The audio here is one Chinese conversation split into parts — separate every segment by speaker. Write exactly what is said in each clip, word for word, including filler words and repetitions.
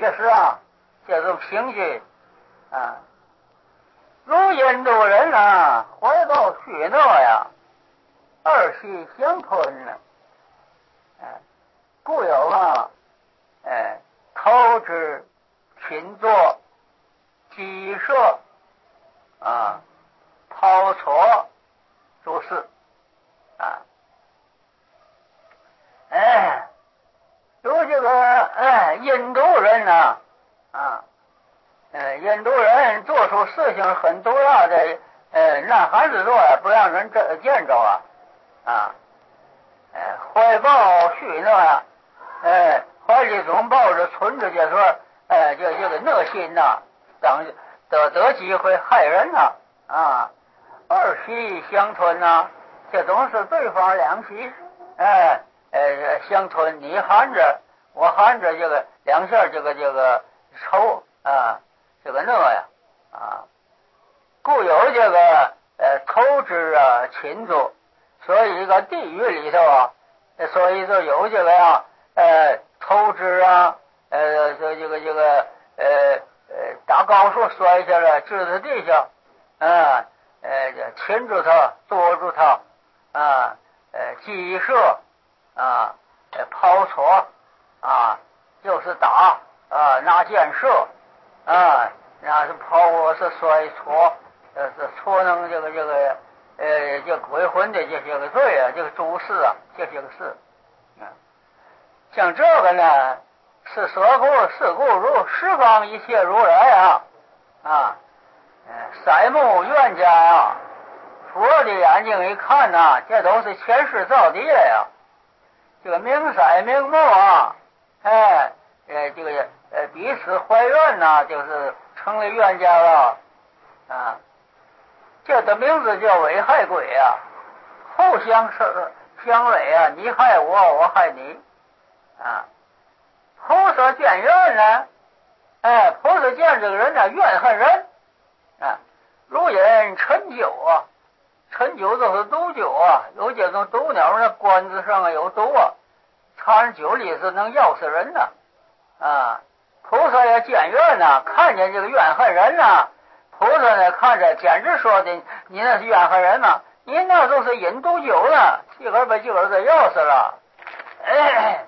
Speaker 1: 确实啊，这种情绪啊，如印度人啊，怀抱许诺呀，二气相吞呢。哎，故有啊，哎，投之勤作，积摄啊，抛错诸事啊。哎，有这个哎，印度人呢啊，呃，印度人做出事情很重要的，呃，呐喊之作呀，不让人这见着啊啊，哎，怀抱许诺呀，哎，怀里总抱着存着这说，哎，这这个热心呐，等得得机会害人呐啊，二息相吞呐，这总是对方两息，哎。呃，相吞，你含着，我含着，这个两下，这个这个抽啊，这个乐呀啊，故有这个呃投之啊勤作，所以这个地狱里头啊，所以就有这个呀呃投之啊，呃这这个这个呃呃打高处摔下来，掷在地下，啊呃擒住他，捉住他，啊呃击射。啊，抛戳啊，就是打啊，拿箭射啊，那是抛我是摔戳，呃，是戳弄这个这个呃，这鬼魂的这些个罪啊，这个诸事啊，这些个事啊，像这个呢，是所故是故如十方一切如来啊啊，三目冤家呀，佛的眼睛一看呐、啊，这都是前世造的业呀。这个明色明目啊，哎，呃，这个呃彼此怀怨呐、啊，就是成了冤家了啊。这的名字叫危害鬼啊，互相相违啊，你害我，我害你啊。菩萨见怨呢，哎，菩萨见这个人呢怨恨人啊，如饮陈酒啊。陈酒就是毒酒啊，有这种毒鸟呢，冠子上啊有毒啊，掺上酒里是能药死人的啊。菩萨也见怨呐，看见这个怨恨人呐，菩萨呢看着简直说的，你那是怨恨人吗？你那都是饮毒酒呢，自个儿把自个儿给药死了。哎，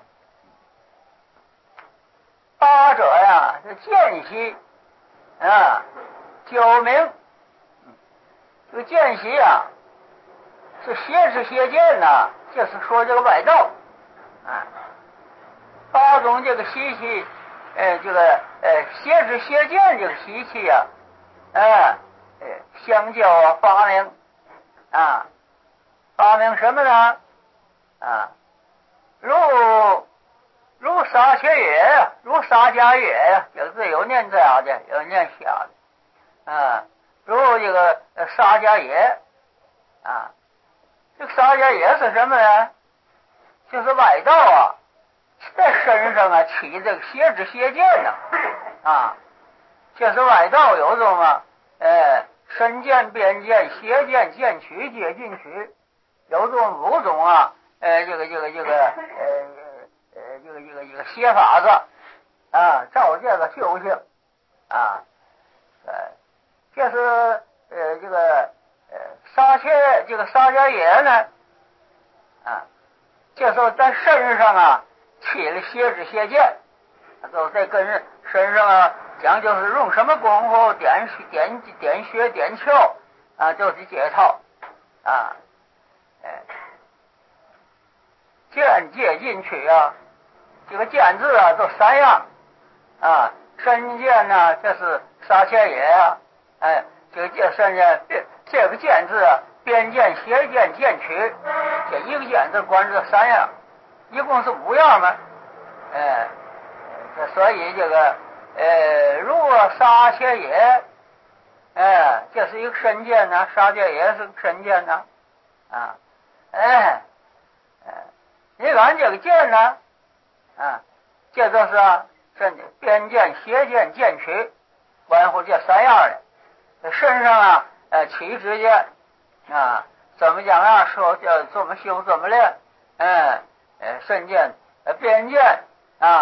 Speaker 1: 八者呀是见习啊，九名这个见习啊。是邪知邪见呐，就是说这个外道啊，八种这个习气，呃，这个呃邪知邪见这个习气呀、啊，哎，呃，相交啊发明啊，发明什么呢？啊，如如沙切也，如沙家也呀，有字有念这样的，有念下的啊，如这个沙家也啊。这个沙家也是什么呢？就是外道啊，在身上啊起这个邪知邪见呢啊，就是外道有种啊，呃，身见、边见、邪见、见取、接近取，有种五种啊，呃，这个这个这个呃呃这个这个这个邪法子啊，照这个修行啊，呃，这是呃这个。呃，沙切这个沙家也呢，啊，这时候在身上啊起了邪知邪见，都在跟人身上啊讲，就是用什么功夫点点点穴点窍啊，就是解套啊，哎，见界进取啊，这个见字啊都三样啊，身见呢，这是沙切也啊，哎，这个见身见这个见字啊，边见、斜见、见取，这一个见字管这三样，一共是五样嘛。哎，这所以这个呃，如果沙切也，哎，这是一个身见呢，沙切也是个身见呢，啊，哎，哎，你看这个见呢，啊，这就是啊，身边见、斜见、见取，关乎这三样的，身上啊。呃，起直见啊，怎么讲啊？说叫怎么修怎么练，嗯，呃，身见、呃，边见啊，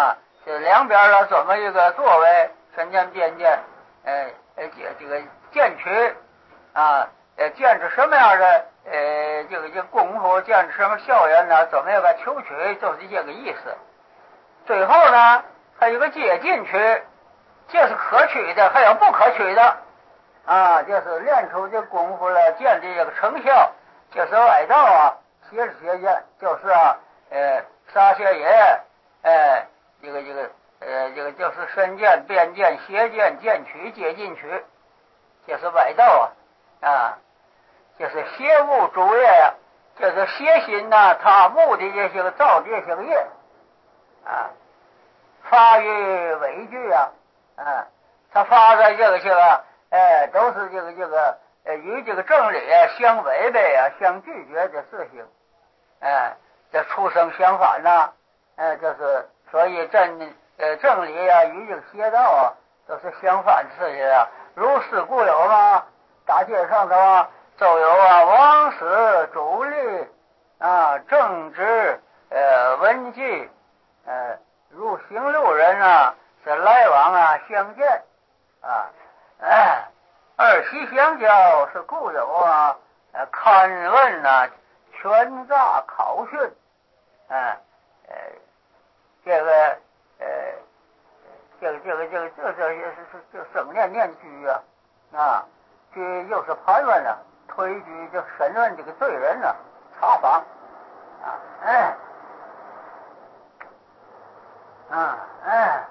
Speaker 1: 这两边的这么一个作为，身剑边剑，呃呃这这个剑取啊，呃剑是什么样的呃这个这个功夫，剑是什么效缘呢？怎么样个求取，就是这个意思。最后呢，还有个接近取，这是可取的，还有不可取的啊，就是练出这功夫了，见的这个成效，就是外道啊，邪是邪见，就是啊，呃，杀邪也，呃，这个这个呃，这个就是身见、边见、邪见、见取、接近取，这是外道啊，啊，这是邪物主业呀、啊，这是邪心呐、啊，他目的这些个造这些个业啊，发于畏惧啊，啊，他发在这个这个，哎，都是这个这个呃与这个正理啊相违背啊、相拒绝的事情，哎，这出生相反呐、啊，哎，这是所以正呃正理啊与这个邪道啊都是相反的事情啊。如是故有嘛，大街上头啊都有啊王室主力啊正直呃文纪呃如行路人啊是来往啊相见啊，哎，二喜相交是故有啊呃勘问啊权诈考讯，啊呃这个呃这个这个这个这这也是是这生念念居啊啊，这又是盘问啊，推举这审问这个罪人呢、啊，查访啊，哎，啊哎，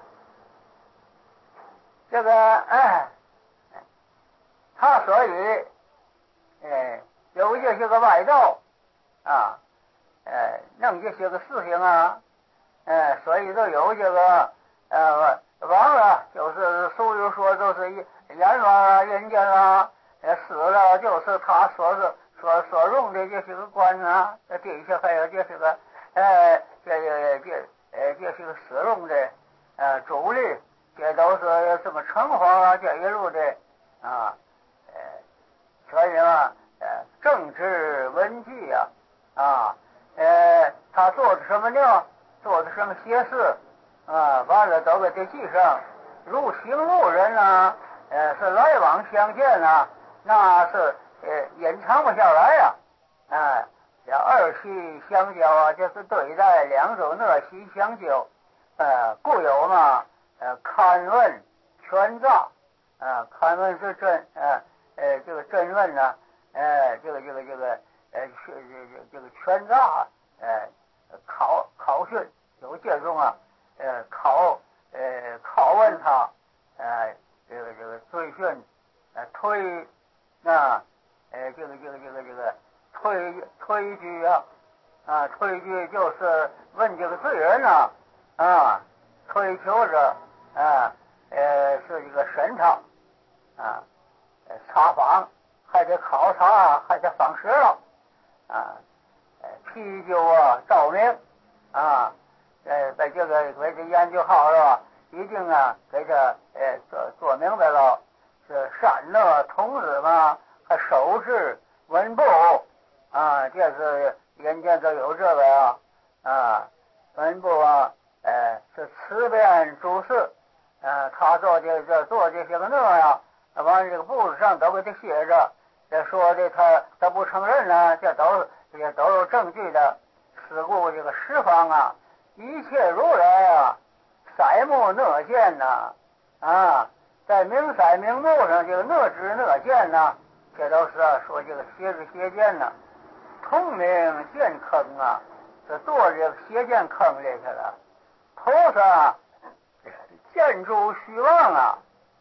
Speaker 1: 这个哎，他所以哎有这些个外道啊，哎弄这些个事情啊，哎，所以就有这个呃亡了，就是俗语说就是阎王啊、人间啊，呃死了就是他所是所所用的这些个官啊，这底下还有这些个呃这这这呃这些个使用的呃主力，这都是这么城隍啊这一路的啊，呃所以啊呃政治文纪啊啊呃他做的什么呢？做的什么邪事啊？完了都给他记上。如行路人啊，呃，是来往相见啊，那是呃隐藏不下来呀、啊。啊，这二喜相交啊，就是对待两种恶喜相交，呃，故有嘛，呃，勘问权诈，啊，勘问是真，呃，呃，这个真问呢、啊，呃，这个这个这个，呃，这这这个权诈，呃，考考讯有这种啊，呃，考呃拷问他，呃，这个这个追讯，呃推啊，呃这个这个这个这个推推举啊，啊推举就是问这个罪人啊，啊推求着啊呃是这个审查啊，查访还得考察，还得访实了啊，批究啊照明啊。呃，把这个给他研究好了，一定啊给他呃做做明白了，是善乐童子嘛，还手制文部啊，这是人家都有这个呀 啊, 啊，文部啊，呃是辞辩诸事，呃，他做这这做这些个那呀，完了这个簿子上都给他写着，这说的他他不承认呢，这都这都有证据的，事故这个十方啊。一切如来啊，色目讷见呐，啊，在明色明目上这个讷知讷见呐，这都是、啊、说这个邪知邪见呐，通明见坑啊，这堕这个邪见坑里去了。菩萨见诸虚妄啊，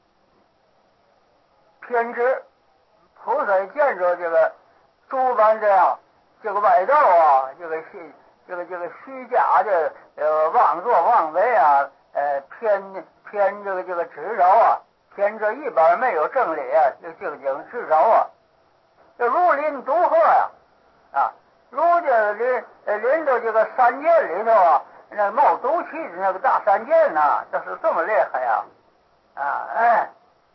Speaker 1: 偏执，菩萨见着这个诸般这样这个外道啊，这个虚这个这个虚假的呃妄作妄为啊，呃偏偏这个这个执着啊，偏这一般没有正理啊，就就就执着啊，这如临毒鹤呀啊，如这临呃临到这个山涧里头啊，那冒毒气的那个大山涧呐，这是这么厉害呀啊哎，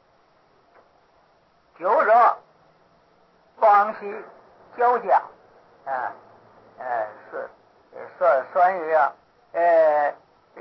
Speaker 1: 酒者方息交加啊。哎，是，酸酸雨啊，呃，呃，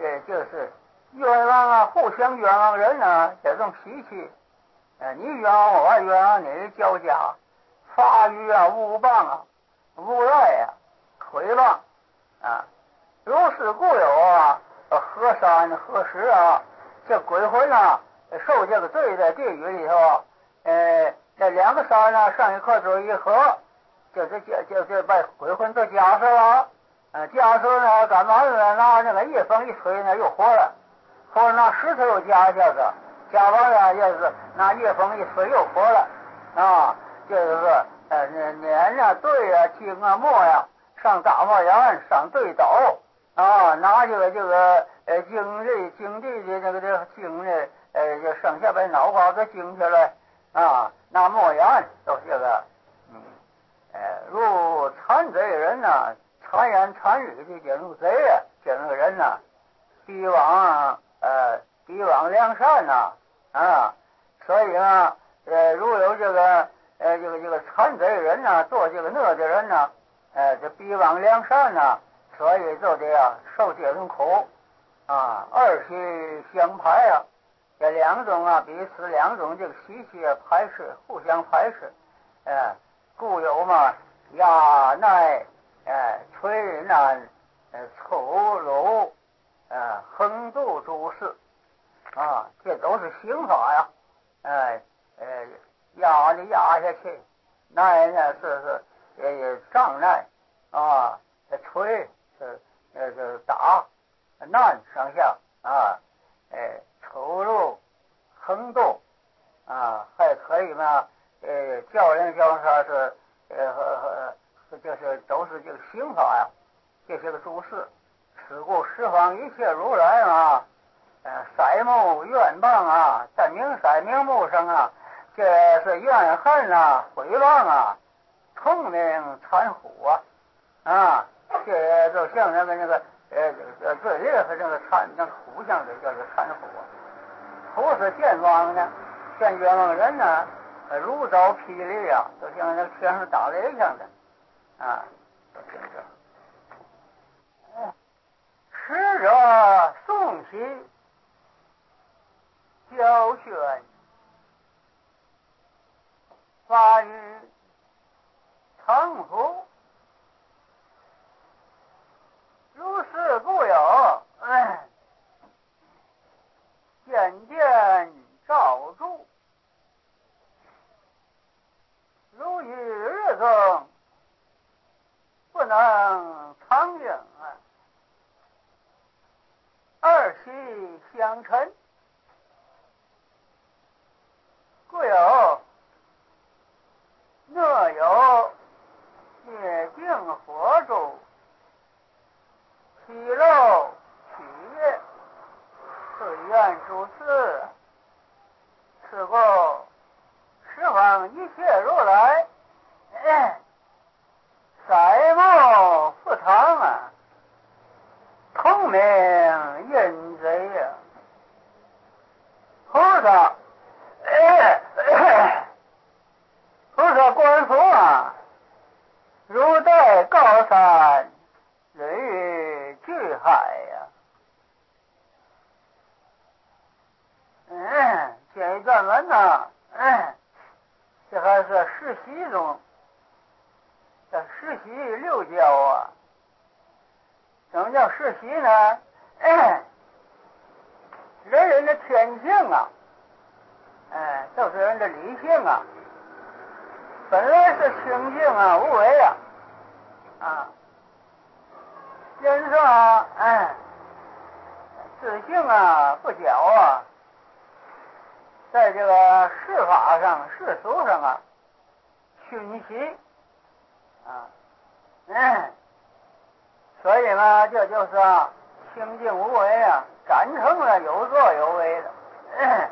Speaker 1: 也就是冤枉啊，互相冤枉人呢，这种脾气，呃，你冤枉我，冤枉你，交加，发欲啊，诬谤啊，诬赖呀，毁谤啊，如是故有啊，河山河石啊，这鬼魂啊，受这个罪在地狱里头，呃，这两个山呢，上一颗水一合，就是就就就把鬼魂都夹死了。呃，夹死呢，干嘛呢？拿那个一风一吹呢，又活了。或者拿石头又夹下去，夹完了就是拿一风一吹又活了。啊，就是说，呃，碾呀、对呀、经啊、墨呀，上大漠岩，上对斗啊，拿这个这个呃经这经地的这个这个经呢，呃，就剩下把脑瓜子经下来啊，拿墨岩都这个，嗯，呃，如残贼人呐。谗言谗语的这种贼啊，这种人呐、啊，逼往呃逼往良善呐 啊, 啊，所以呢，呃，如有这个呃这个这个残贼人呐、啊，做这个恶的人呐、啊，呃，这逼往良善呐、啊，所以就得呀受这种苦啊，二气相排啊，这两种啊彼此两种这个习气啊排斥，互相排斥，呃，故有嘛压耐。哎，摧难，呃，丑陋，呃，横度诸事，啊，这都是刑法呀，哎，呃，压的压下去，耐呢是是呃障碍啊，摧是呃是打，难上下啊，哎，丑陋，横度啊，还可以嘛，呃，叫人叫他是呃和和。就是都是这个刑法呀，这些个诸事，此故十方一切如来啊，呃，塞目怨谤啊，在明塞明目上啊，这是怨恨啊，毁谤啊，聪明残虎啊，啊，这就像那个那个呃呃最厉害那个残那个虎像的叫做残虎啊，虎是健忘呢，见冤枉人呢，如遭霹雳啊，就像那个天上打雷一样的。啊，使者送起教宣，发于长府，如是故有，哎，渐渐照住，如于日中不能长应啊，二气相陈，故有若有灭尽火烛，其漏取业，虽愿诸此，此故十方一切如来，哎，塞目复堂啊，聪明淫贼呀，菩萨，哎，菩萨观佛啊，如待高山，人于巨海呀。嗯，这一段文呢，嗯，这还是世袭中，这世袭六教啊。什么叫世袭呢？嗯，人人的天性啊，哎，都是人的理性啊，本来是清净啊，无为啊，啊，人说啊，哎，自性啊不矫啊，在这个世法上、世俗上啊，熏习啊，嗯，所以呢，这就是啊，清净无为啊，感成了有作有为的。嗯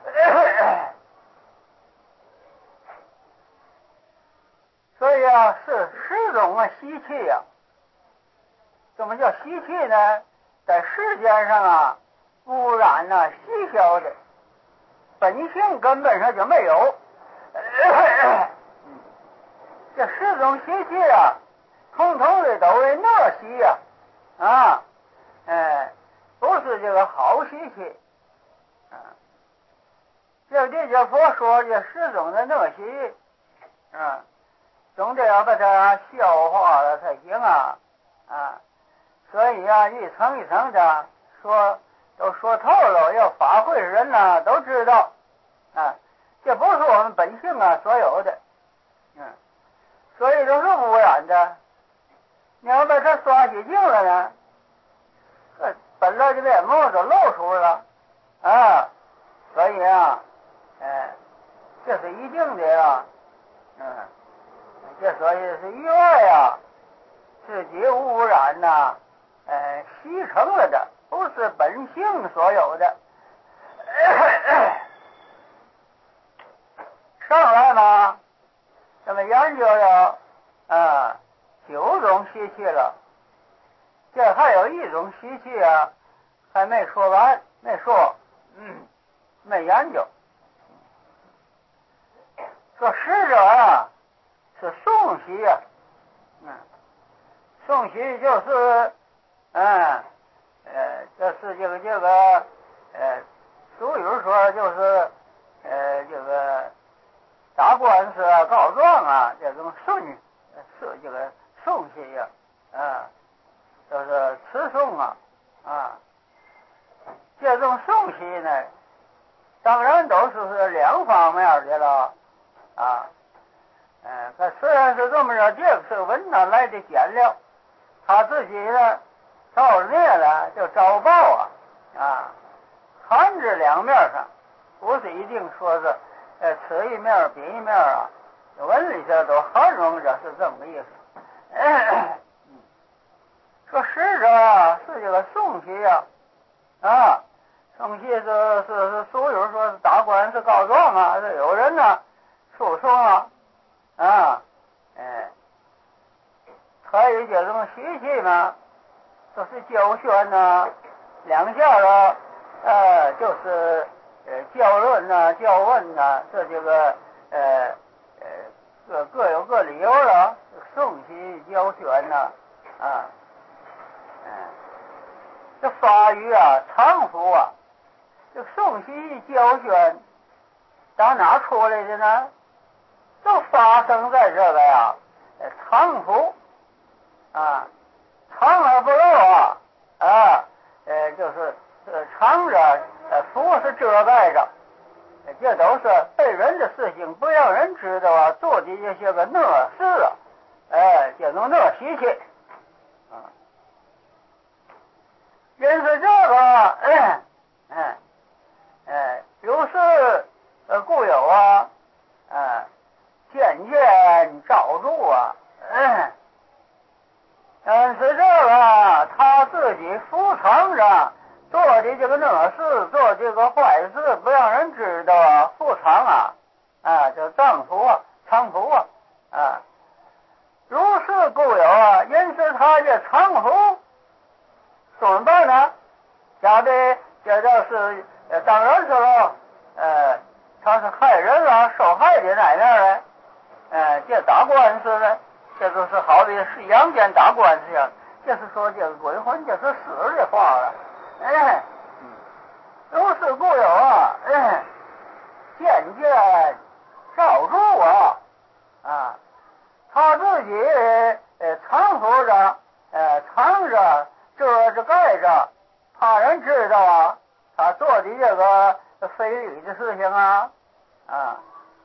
Speaker 1: 所以啊，是十种啊习气啊。什么叫习气呢？在世间上啊，污染呢、啊、稀消的，本性根本上就没有。这十种习气啊，统统的都为恶习呀，啊，哎， 不是这个好习气啊。这这些佛说这十种的恶习啊，总得要把它消化了才行啊啊。所以啊，一层一层的说，都说透了，要发会的人呢都知道啊，这不是我们本性啊所有的，嗯，所以都是污染的。你要把它刷洗净了呢，这本来的面目都露出来了啊。所以啊，哎，这是一定的呀，嗯，这所以是意外呀，自己污染呐，呃，习成了的，不是本性所有的。上来嘛，那么研究了啊九种习气了，这还有一种习气啊，还没说完，没说，嗯，没研究。说使者啊，是诵习啊，嗯，诵习就是，嗯，呃，这是这个这个，呃，俗语说就是，呃，这个打官司啊、告状啊，这种顺是这个诵习呀，啊，就是词诵啊，啊，这种诵习呢，当然都是是两方面的了。啊，嗯，他虽然是这么着，这个是文哪来的简料，他自己呢造孽了就遭报啊啊，含着两面上，不是一定说是呃此一面彼一面啊，文里头都含容着是这么个意思。嗯，说使者啊是这个诵习啊啊，诵习是是是俗语说是打官司告状啊，是有人呢。诉讼啊，啊，哎，还有这种习气呢，就是教宣呐，两下了，呃，就是呃教论呐、教问呐，这这个呃呃各各有各理由了，诵习教宣呐，啊，嗯，这法语啊，常服啊，这诵习教宣，打哪出来的呢？都发生在这个呀，常服啊，常而不露啊，啊，呃，就是呃常着，呃，服是遮盖着，这都是被人的事情，不让人知道啊，做的这些个恶事啊，哎，这种恶习气啊。因是这个，哎，哎，哎，有时呃故有啊，啊。渐渐照住啊，嗯，但是这个他自己服藏着做的这个恶事，做这个坏事，不让人知道啊，服藏啊，啊，就藏服啊，藏服啊，啊，如是故有啊，因此他这藏服怎么办呢？假的这就是呃，当然是了，呃，他是害人了，受害的那面呢？呃，这打官司呢，这就是好比是阳间打官司呀，就是说这个鬼魂就是死的话了，哎，如是故有啊，哎，渐渐照住啊，啊，他自己呃藏伏着，呃藏着遮着盖着，怕人知道啊，他做的这个非礼的事情啊，啊。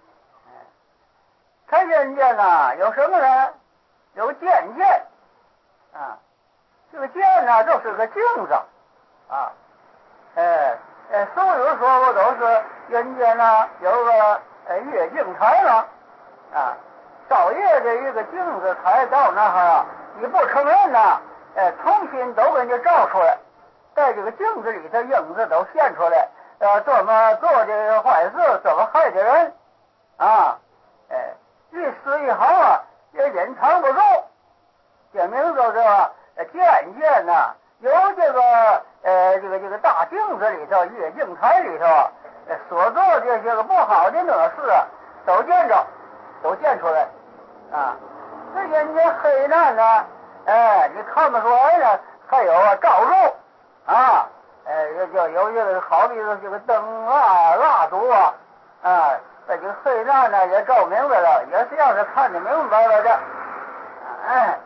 Speaker 1: 他人间呐有什么呢？有见见啊，这个见呢就是个镜子啊，哎哎，所有说过都是人间呢有个呃月镜台了啊，照月的一个镜子台到那儿啊，你不承认呐，哎，重新都给你照出来，在这个镜子里头影子都现出来，呃，怎么做这个坏事，怎么害的人啊，哎。一丝一毫啊，也隐藏不住。这名字是渐渐呐，由这个呃这个这个大镜子里头、月镜台里头啊，所做这些个不好的恶事啊，都见着，都见出来啊。这人家黑暗呢，哎，你看不出来呢，还有啊照住啊， 呃，也就有这个好比说这个灯啊、蜡烛啊，啊，在这个黑暗呢也照明白了，也是让他看得明白了的。哎，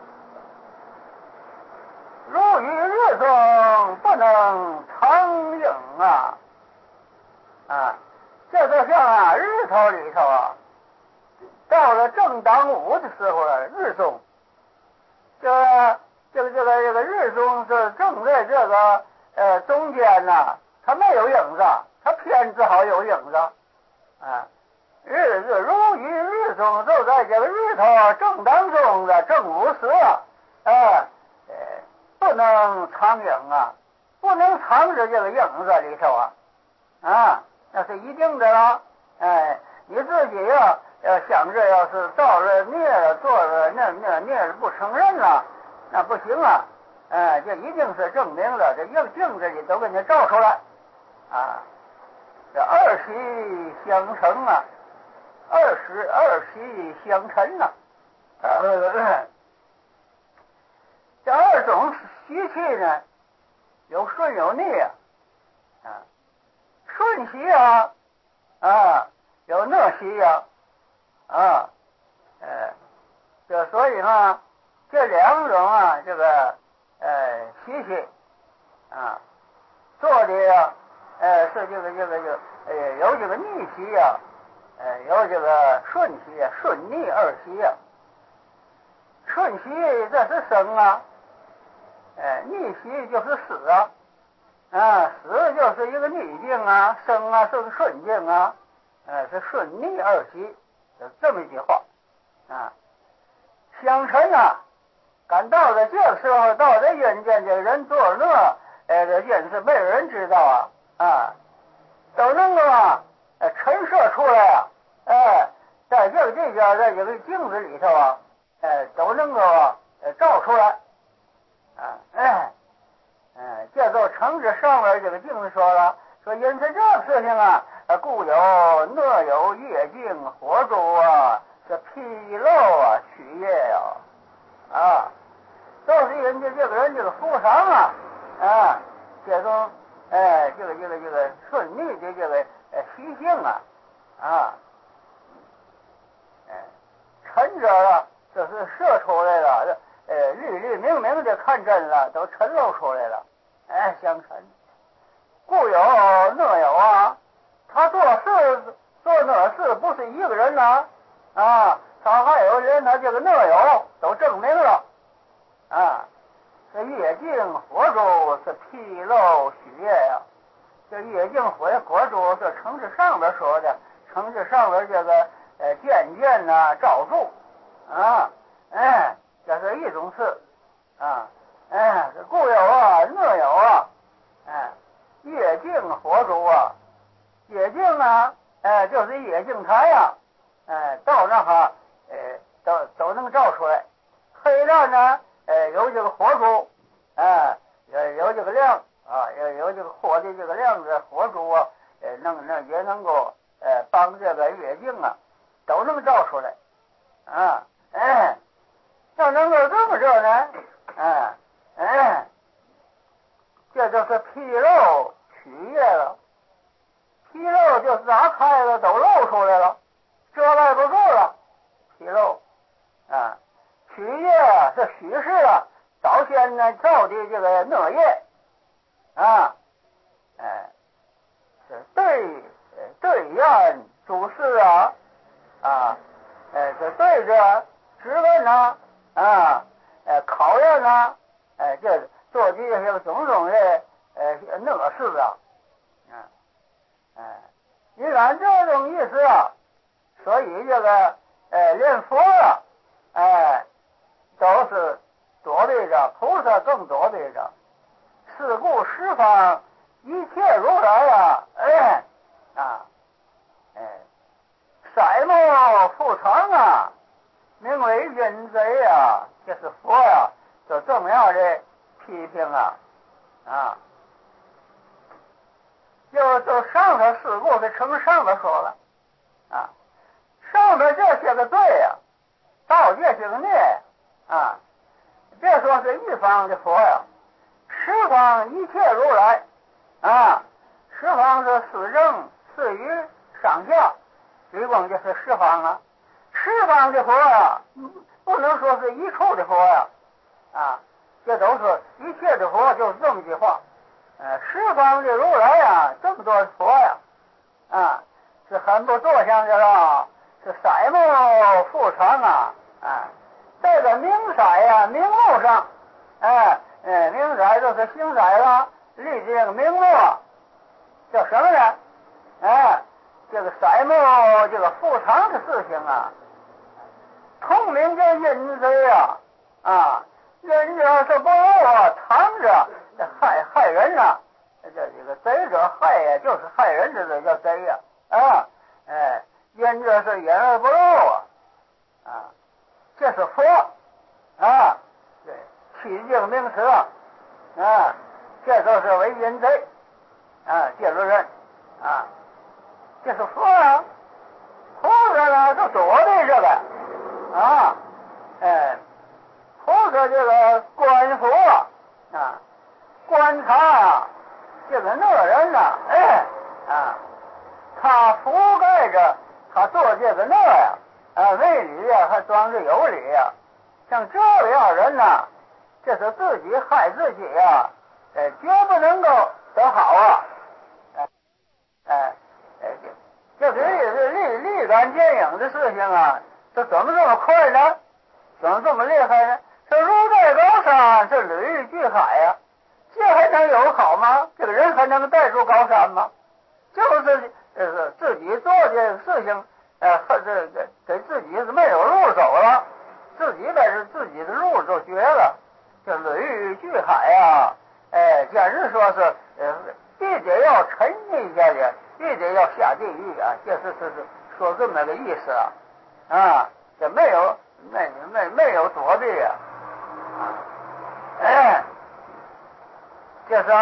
Speaker 1: 如与日中不能长影啊，啊，这就像啊日头里头啊，到了正当午的时候啊，日中，这个这个这个这个日中是正在这个呃中间呢，它没有影子，它偏只好有影子啊。日日如与日中，就在这个日头正当中的正午时啊，呃呃，不能藏影啊，不能藏着这个影子里头啊，啊，那是一定的了。哎，你自己呀、要想着，要是到了孽了，做了那那孽了不承认了，那不行啊。哎，这一定是证明了，这硬镜子里都给你照出来啊。这二喜相成啊，二十二喜相成呐、啊。呃，这二种习气呢，有顺有逆啊。啊，顺习啊，啊，有逆习呀，啊，呃，这所以呢，这两种啊，这个呃习气啊，做的呀，呃，是这个这个这个呃有这个逆习呀，呃，有这个顺习呀，顺逆二习呀。顺习这是生啊，呃，逆习就是死啊。啊，死就是一个逆境啊，生啊是个顺境啊，呃，是顺逆二习，有这么一句话啊。相尘啊，赶到了这个时候，到这阴间，这人做那，呃，这件事没有人知道啊，啊，都能够啊，呃，陈设出来啊，哎，在这个地界，在这个镜子里头啊，哎，都能够啊，呃，照出来，啊，哎。哎，这就承着上面这个经说了，说因此这个事情啊，故有若有月镜火烛啊，是披露啊取业呀，啊，都是人家这个人这个福伤啊，啊，这种哎这个这个这个顺逆的这个呃习性啊，啊，哎，沉着了，这是射出来了，呃，绿绿明明的看真了，都陈露出来了。哎，相成，故有那有啊，他做事做那事不是一个人呐、啊，啊，他还有人，他这个那有都证明了啊。这月镜火烛是披露许愿呀，这月镜火火烛是城市上边说的，城市上边这个呃渐渐呐照住啊，哎，这是一种事啊。哎，这故有啊，那有啊，哎，月镜火烛啊，月镜啊，哎，就是月镜台呀、啊，哎，到那哈，哎，都都能照出来。黑暗呢，哎，有这个火烛，哎，有有这个亮啊，有有这个火的这个亮子，火烛啊，呃，能能也能够，呃，帮这个月镜啊，都能照出来，啊，哎，要能够这么着呢，哎。哎，这就是披露取业了。披露就是打开了都露出来了，遮盖不住了。披露啊，取业是许是啊，早先呢造的这个恶业啊，哎，是对对验主事啊啊，哎，是对着质问呐啊，哎，考验呐。哎，这做这些种种的呃恶事啊，啊，哎，你按这种意思啊，所以这个呃连佛啊，哎，都是躲避着，菩萨更躲避着。是故十方一切如来啊，哎啊，哎，色目复藏啊，名为阴贼啊，这是佛呀、啊。就这么样的批评啊啊，就就上头事故是成上头说了啊，上头这些个罪呀、啊，到这些个孽啊，别说是一方的佛呀，十方一切如来方是四正、四余、上下，一共就是十方啊。十方的佛呀，不能说是一处的佛呀，啊，这都是一切的佛，就是这么句话。呃，十方的如来呀，这么多佛呀，啊，是很不坐相的了，是色目复常啊，啊，这个明色呀，明目上，哎，哎，明色就是行色了，立的这个明目叫什么呢？哎，这个色目这个复常的事情啊，通明叫阴贼啊，啊，人者是不如啊，藏着害害人呐、啊。这这个贼者害呀，就是害人的，这叫贼呀！啊，哎，因这是隐而不露啊，啊，这是佛啊，对，取境名词啊，啊，这都是为阴贼啊，介入人啊，这是佛啊，佛子呢就躲避这个啊，哎，佛子这个观佛啊，啊，观察啊。这个那人呢、啊，哎啊，他覆盖着，他做这个那呀，啊，为理呀，还装着有理呀。像这样人呢、啊，这是自己害自己呀，哎，绝不能够得好啊！哎哎哎，这这立立立竿见影的事情啊，这怎么这么快呢？怎么这么厉害呢？这如在高山，这屡遇巨海呀、啊。这还能有好吗？这个人还能带入高山吗？就是呃自己做这个事情，呃，这个给自己是没有路走了，自己把是自己的路都绝了，这屡遇巨海呀、啊，哎，简直说是呃，必得要沉溺下去，必得要下地狱啊！这是是是说这么个意思啊，啊，这没有没没没有躲避啊，啊，哎。这是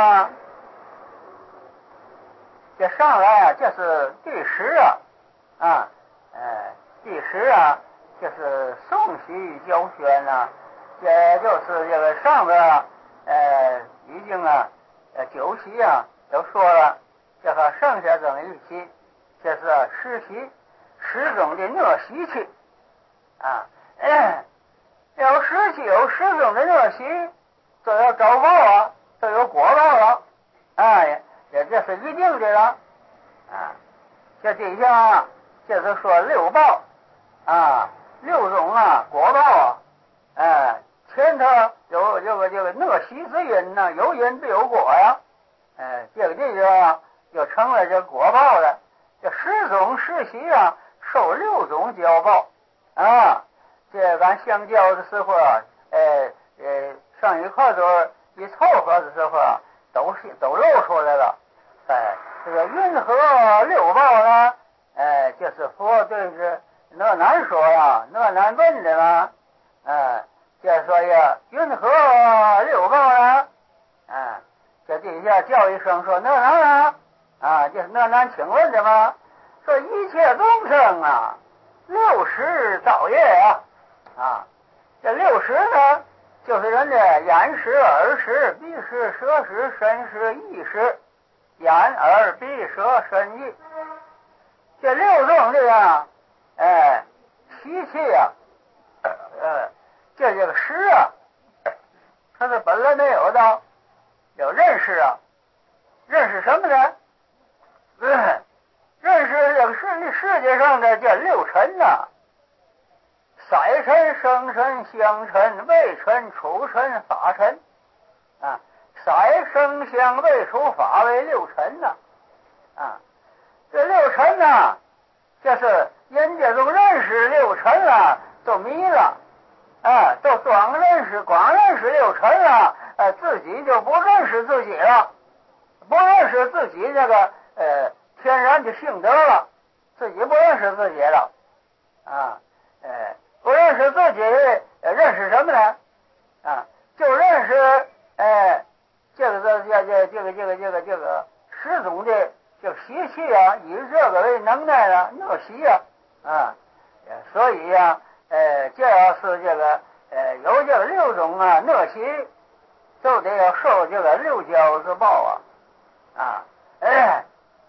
Speaker 1: 这上来啊，这是第十啊，啊，呃，第十啊，这是宋习教学呢，这就是这个上边啊，呃，已经啊，呃，九习啊都说了，这个剩下这么一期，这是十习，十种的恶习气啊，哎，有十期有十种的恶习，就要招报啊。都有果报了，哎，也这是一定的了，啊，这底下这是说六报啊，六种啊果报啊，哎，前头有这个这个恶习之因呢，有因必有果呀，哎，这个这个就成了这果报了，这十种十习啊，受六种交报啊，这咱相交的时候啊，呃呃，上一块时候。一凑合的时候啊，都是都露出来了。哎，这个云何六报呢？哎，就是佛对着那难说呀，那难问的嘛。哎，就说呀，云何六报呢？哎，这底下叫一声说那难啊，啊，就是那难请问的嘛。说一切众生啊，六识造业啊，啊，这六识呢？就是人的眼识、耳识、鼻识、舌识、身识、意识，眼、耳、鼻、舌、身、意，这六种这样，哎，习气啊，呃，这这个识啊，它是本来没有的，有认识啊，认识什么呢？嗯，认识这个世世界上的这六尘呐、啊。色尘、声尘、香尘、味尘、触尘、法尘啊，色声香味触法为六尘呐、啊，啊，这六尘呐、啊，就是人家都认识六尘了，都迷了，啊，都光认识光认识六尘了，呃，自己就不认识自己了，不认识自己这个呃天然的性德了，自己不认识自己了，啊，呃。不认识自己，认识什么呢？啊，就认识，哎，这个这这这这个这个这个这个十种的这个习气啊，以这个为能耐了，恶习啊，啊，所以呀、啊，呃，这要是这个呃有这个六种啊恶习，就得要受这个六交之报啊，啊，哎，哎，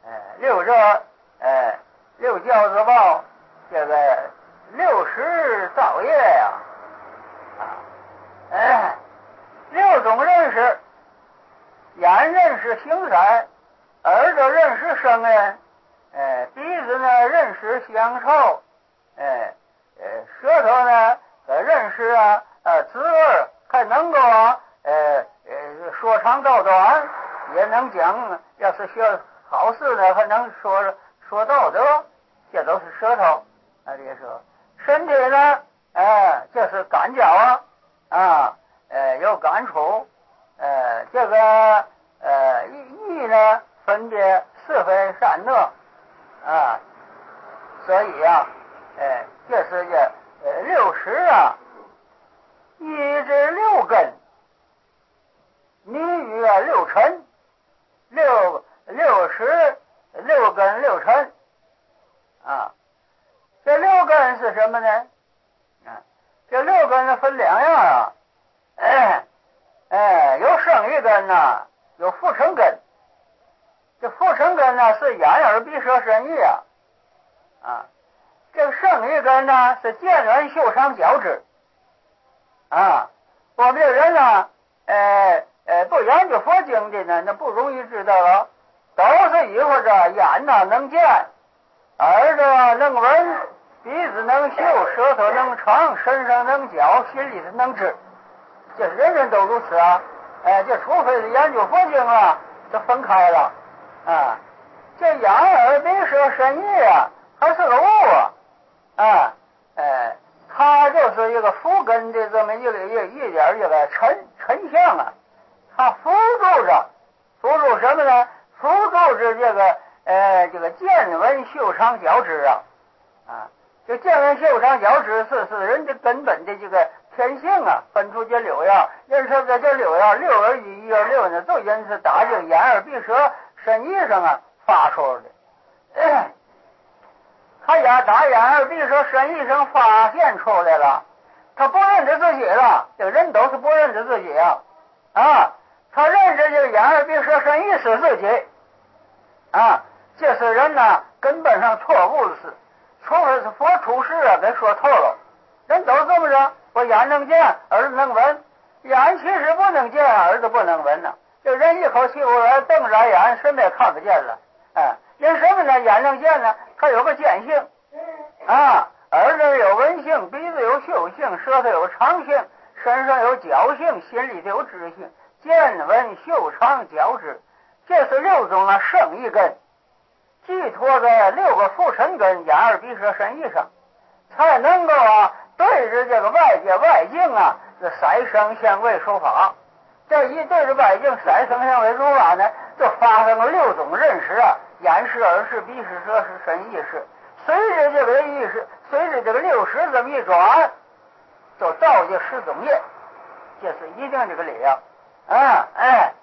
Speaker 1: 六这呃六教子报这个六十造业呀啊，哎，六种认识，眼认识形色，耳朵认识声音，呃鼻子呢认识香臭，呃呃舌头呢呃认识啊呃滋味，还能够啊呃呃说长道短，也能讲，要是学好事呢还能说说道德，这都是舌头啊。这说身体呢呃就是感觉啊啊呃有感触，呃这个呃意呢分别是非善恶啊，所以啊呃这是这呃六十啊，一至六根，谜语啊六尘，六六十六根六尘啊。这六根是什么呢？啊，这六根呢分两样啊，哎哎，有生一根呐，有复成根。这复成根呢是眼耳鼻舌身意啊，啊，这个生一根呢是见闻嗅尝觉知啊。我们这人呢，呃呃，不研究佛经的呢，那不容易知道了，都是以为着眼呐能见，耳朵能闻，鼻子能嗅，舌头能尝，身上能觉，心里头能知，这人人都如此啊。哎，这除非是研究佛经了，就分开了啊。这眼耳鼻舌身意啊，还是个物啊，啊，哎，它就是一个辅根的这么一个一一点一个沉沉相啊，它辅助着，辅助什么呢？辅助着这个呃这个见闻嗅尝觉知啊，啊，这见闻嗅尝觉知是是人的根本的这个天性啊，分出这六样，人说在这六样六而一，一而六呢，都因是打这个眼耳鼻舌身意上啊发出的。他呀打眼耳鼻舌身意上发现出来了，他不认识自己了，这个人都是不认识自己啊啊，他认识这个眼耳鼻舌身意是自己啊，这是人呢根本上错误的事，除非是佛出世啊给说透了，人都这么着，我眼能见，耳朵能闻，眼其实不能见，耳朵不能闻呢、啊，这人一口气过来瞪着眼，什么也看不见了，哎，因什么呢？眼能见呢，它有个见性啊，耳朵有闻性，鼻子有嗅性，舌头有尝性，身上有觉性，心里头有知性，见闻嗅尝觉知，这是六种啊生意根，寄托在六个复尘根眼耳鼻舌身意上，才能够啊对着这个外界外境啊这色声香味触法，这一对着外境色声香味触法呢，就发生了六种认识啊，眼识耳识鼻识舌识身意识，随着这个意识，随着这个六识这么一转，就造就十种业，这是一定这个理啊，啊哎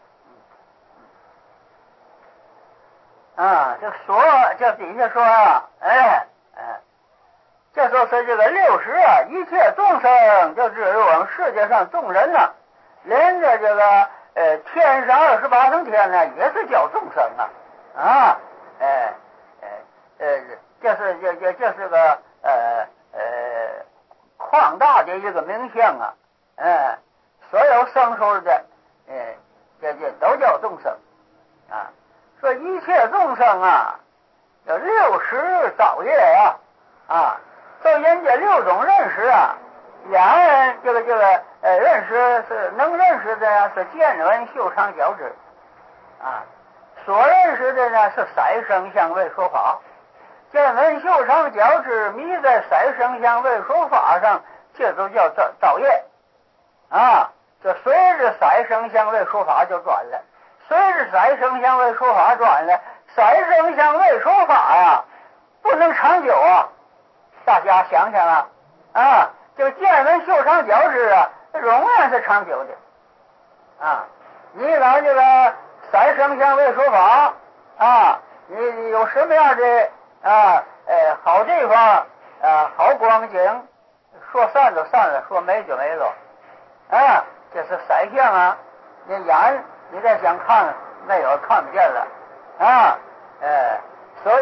Speaker 1: 啊，这说这底下说啊，哎哎，这就是这个六识啊，一切众生，就至于我们世界上众人呢、啊，连着这个呃天上二十八层天呢，也是叫众生啊啊，哎哎呃，这是这这这是个呃呃旷大的一个名相啊，嗯，所有生出的，呃，这这都叫众生啊。说一切众生啊，有六十造业啊啊，就人家六种认识啊，眼这个这个呃认识是能认识的呀，是见闻嗅尝觉知啊，所认识的呢是色声香味触法，见闻嗅尝觉知迷在色声香味触法上，这都叫造造业啊，这随着色声香味触法就转了。随着色声香味触法转了，色声香味触法呀，不能长久啊！大家想想啊，啊，这个见闻嗅尝觉知啊，永远是长久的啊！你来这个色声香味触法啊，你有什么样的啊呃好地方啊好光景，说散就散了，说没就没了啊！这是色相啊，你眼。你再想看，那有看不见了啊！哎，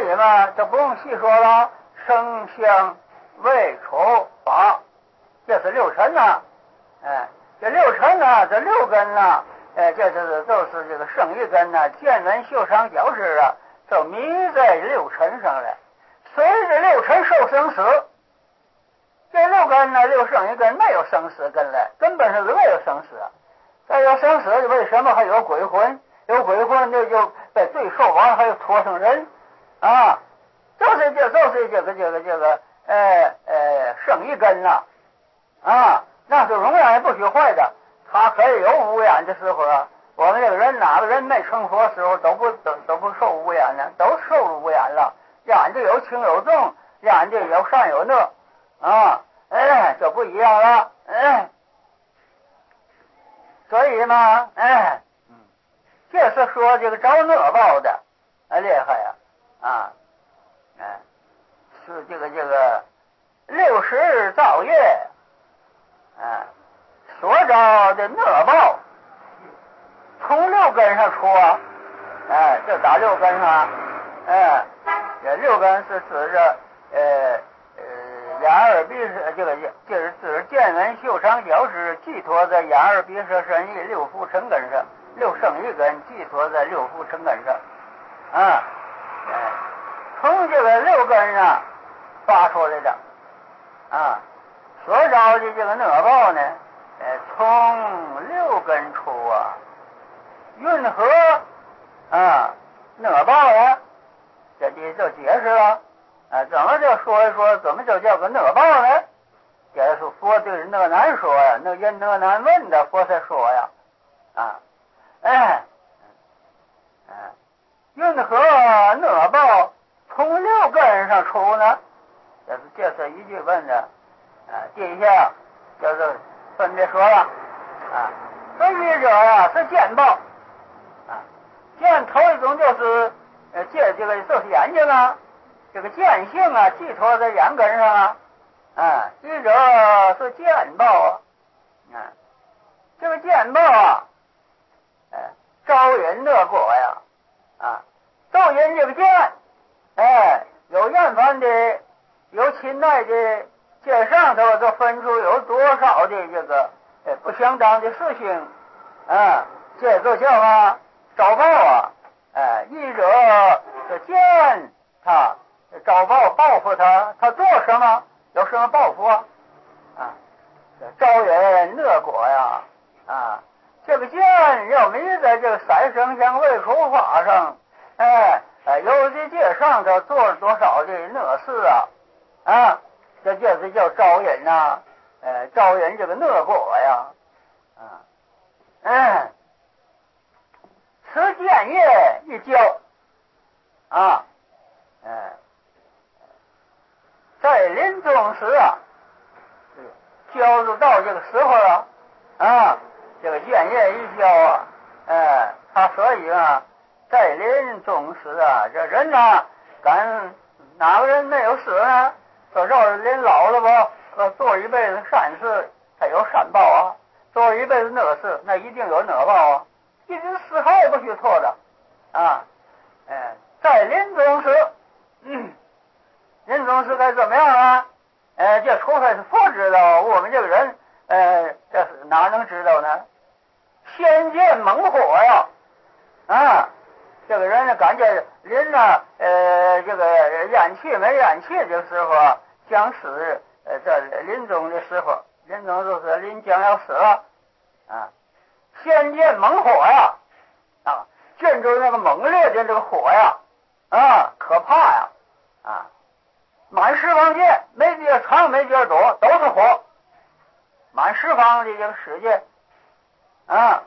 Speaker 1: 以嘛，这不用细说了，声香味触法，这是六尘呐。哎，这六尘呐，这六根呐，哎，这是都是这个生一根呐，见闻嗅尝觉知啊，都迷在六尘上了。随着六尘受生死，这六根呢，六生一根没有生死根了，根本是没有生死。再有生死，为什么还有鬼魂？有鬼魂，那就在罪受完还有托生人啊，就是这，就是这个这个这个呃呃生一根呐啊，那是永远也不许坏的。他可以有无眼的时候啊，我们这个人哪个人没成佛时候都不都都不受无眼呢，都受了无眼了。眼睛有轻有重，眼睛有善有恶啊，哎，就不一样了，哎，所以嘛，哎，嗯，这是说这个招恶报的，啊，厉害呀，啊，哎，是这个这个六十造业，啊，所招的恶报，从六根上出啊，哎，这打六根上，哎，这六根是指着呃。眼耳鼻舌，这个就是指见闻嗅尝觉知寄托在眼耳鼻舌身意六腑尘根上，六生一根寄托在六腑尘根上啊，哎，从这个六根上发出来的啊，所招的这个恶报呢，哎，从六根出啊，云何啊恶报呀？这里就解释了。啊，怎么就说一说，怎么就叫个恶报呢？这是佛对恶难说呀，那人恶难问的，佛才说呀。啊，哎，嗯，云何恶报从六根上出呢？这是这是一句问的。啊，第一下就是分别说了。啊，分别者呀是见报。啊，见头一种就是呃见这个就是眼睛啊。这个见性啊，寄托在眼根上啊，啊，一者是见报啊，啊，这个见报啊，哎，招人的果呀，啊，招人这个见，哎，有厌烦的，有亲爱的，这上头就分出有多少的这个哎不相当的事情，啊，这就叫啊招报啊，哎，一者是见他。招报报复他，他做什么？有什么报复啊？啊，招人恶果呀！啊，这个见要迷在这个三生相位除法上，哎哎，有的界上头做了多少的恶事啊？啊，这就是叫招人呐、啊，哎，招人这个恶果呀！啊，嗯，此见业一教啊，哎。在临终时啊，交入到这个时候啊，啊，这个见业一交啊，哎，他所以啊，在临终时啊，这人呢、啊，敢哪个人没有死呢？说照着临老了吧，呃，做一辈子善事，他有善报啊；做一辈子恶事，那一定有恶报啊，一直丝毫也不许错的啊！哎，在临终时，嗯。临终时该怎么样啊？呃，这除非是佛知道，我们这个人，呃，这是哪能知道呢？先见猛火呀！啊，这个人呢，感觉临呢，呃，这个咽气没咽气的时候啊，将死，呃，在临终的时候，临终就是临将要死了啊，先见猛火呀！啊，见着那个猛烈的这个火呀，啊，可怕呀！啊。满十方界没地儿藏没地儿躲，都是火，满十方的这个世界啊，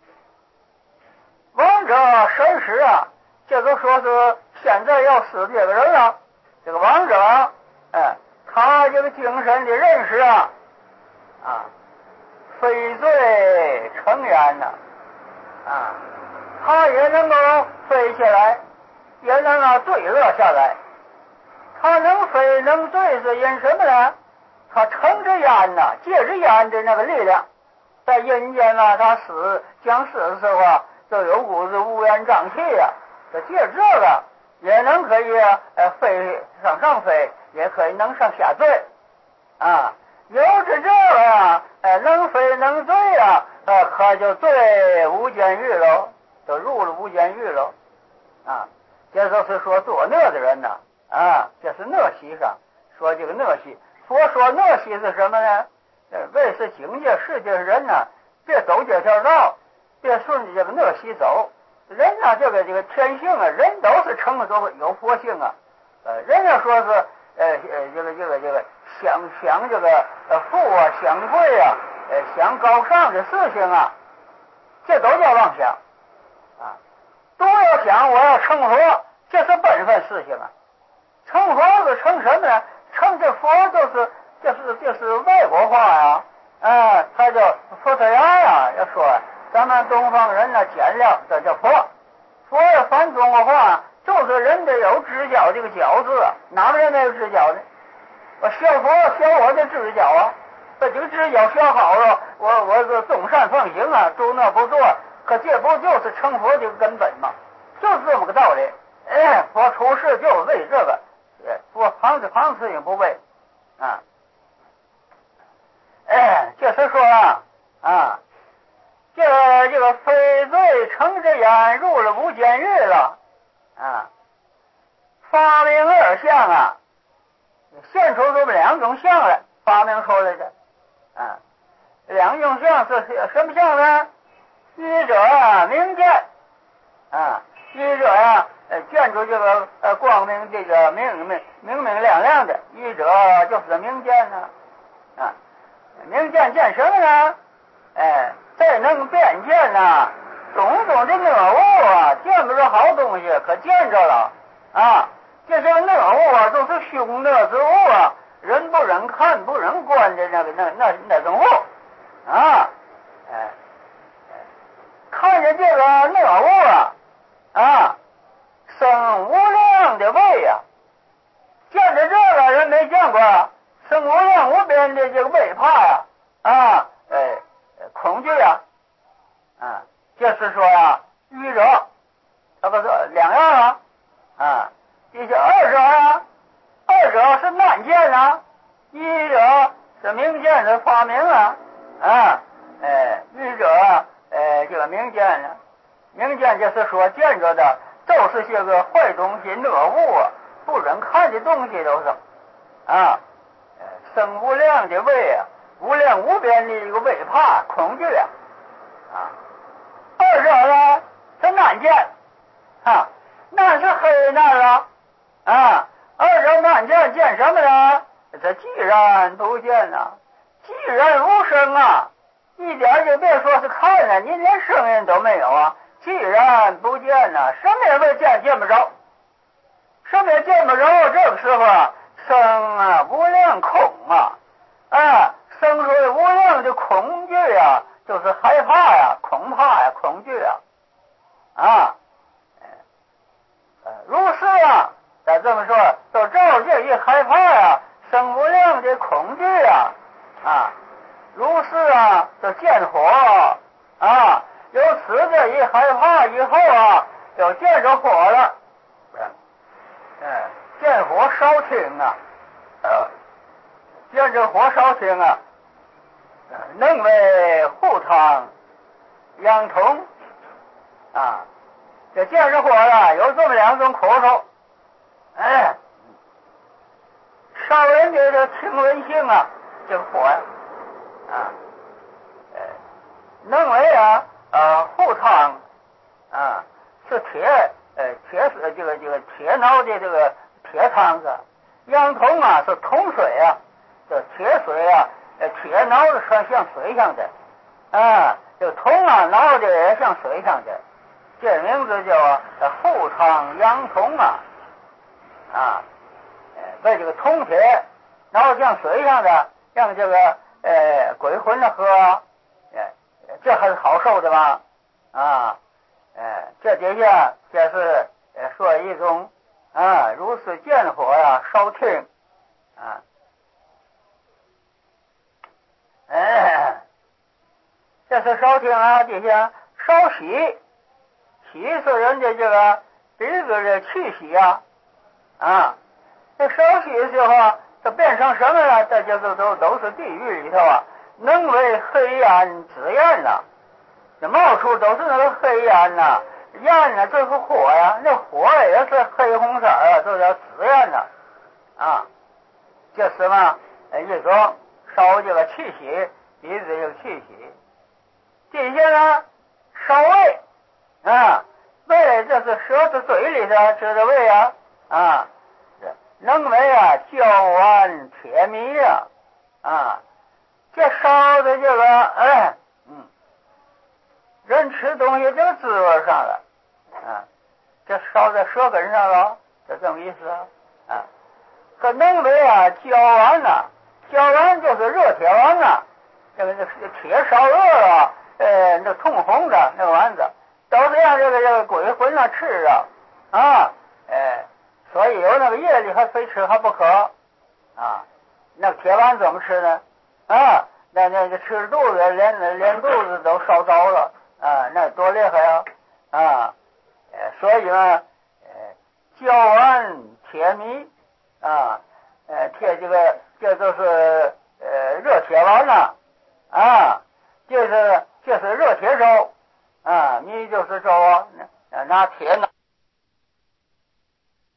Speaker 1: 王者神识啊，这都说是现在要死这个人啊，这个王者啊，哎，他这个精神的认识啊，啊，非罪成言呐，啊，他也能够飞起来，也能啊坠落下来。他能飞能坠是因什么呢？他乘着烟呐，借着烟的那个力量，在阴间啊，他死将死的时候啊，就有股子乌烟瘴气呀、啊，就借这个也能可以呃飞上上飞，也可以能上下坠啊。有之者啊，呃能飞能坠啊，呃可就坠无间狱喽，就入了无间狱喽啊。这就是说作恶的人呐啊，这是恶习上说这个恶习。佛说恶习是什么呢？为是警戒世界人呢，别走这条道，别顺着这个恶习走。人呢，这个这个天性啊，人都是成熟有佛性啊。呃，人家说是呃呃这个这个这个想想这个呃富啊，想贵啊，呃想高尚的事情啊，这都叫妄想啊。都要想我要成佛，这是本分事情啊。成佛是成什么呢？成这佛就是就是就是外国话呀，啊，他叫佛特牙呀。要说咱们东方人呢简了，这叫佛。佛要翻中国话，就是人得有知觉这个觉字，哪个人没有知觉呢？我学佛学我的知觉啊，把这个知觉学好了，我我是众善奉行啊，诸恶不作。可这不就是成佛这个根本吗？就是这么个道理。哎，佛出世就为这个，佛旁子旁次也不为啊。哎，就是说啊啊，这这个非罪成之言入了无间狱了啊。发明二相啊，现出这么两种相来，发明出来的啊。两种相是什么相呢？一者啊明见啊，一者呀、啊、呃见出这个呃光明这个明明明明亮亮的，一者就是明见呢啊。明见见什么呢？哎，再能辨见呐，种种的恶物啊，见不着好东西，可见着了啊。这些恶物啊，都是凶恶之物啊，人不忍看不忍观的那个那那那种物啊。哎，看见这个恶物啊啊，生无量的畏啊，见着这个人没见过，生无量无边的这个畏怕呀啊，哎，恐惧啊啊，就是说呀，愚者，这不是两样啊啊，这些二者啊，二者是难见啊，一者是明见是发明啊啊，哎，愚者哎这个明见呢，明见就是说见着的都是些个坏东西恶物啊，不忍看的东西都是啊，生无量的畏啊，无量无边的一个畏怕恐惧啊啊。二者呢是难见啊，那是黑难了啊。二者难见见什么呢？这既然不见呐、啊，既然无声啊，一点就别说是看了，你连声音都没有啊。既然不见呐、啊，什么也没见，见不着，什么也见不着。这个时候啊，生啊无量恐啊，啊，生出的无量的恐惧啊，就是害怕呀、恐怕呀、恐惧啊，啊，呃，如是啊，再这么说，都照这一害怕呀，生无量的恐惧啊，啊，如是啊，就见火啊，由此这一害怕以后啊，就见着火了，嗯，见火烧听啊，呃，见着火烧听啊，能为护汤养童啊。这见着火了，有这么两种口头，哎，烧人家的清温性啊，这个火呀、啊，啊，哎，能为啊呃护汤啊，是铁呃铁水这个这个铁脑的这个铁汤子，养铜啊是铜水啊，这铁水啊，呃铁脑的是像水像的啊，这铜啊脑的也像水像的。这名字叫护汤养铜啊，啊，为这个铜铁，然后像水上的，让这个呃鬼魂的喝，哎，这还是好受的吧？啊，哎，这底下这是呃说一种啊，如是见火呀、啊，烧听啊，哎，这是烧听啊，底下烧喜。喜是人家这个鼻子的气息呀，啊，这烧气的时候，它变成什么了？这就是都都是地狱里头啊，能为黑暗之焰呐，这冒出都是那个黑烟呐，焰呢就是火呀，那火也是黑红色啊，这叫紫焰呐，啊，这是嘛？一种烧这个气息，鼻子这个气息。底下呢，烧胃啊，胃就是舌头嘴里头知道胃啊啊，能为啊焦丸铁迷呀啊，这烧的这个哎嗯，人吃东西这个滋味上了啊，这烧在舌根上了，就这么意思啊啊，可能为啊焦丸呐，焦丸就是热铁丸呐，这个这铁烧热了。呃，那通红的那个丸子，都是让这个这个鬼魂啊吃啊，啊，哎，所以有那个夜里还非吃还不可，啊，那个铁丸怎么吃呢？啊，那那个吃肚子连连肚子都烧着了，啊，那多厉害啊，啊，呃，所以呢，呃，焦丸铁迷，啊，呃，铁这个这都是呃热铁丸呐，啊，这是。这是热铁粥啊，米就是粥啊，拿铁呢。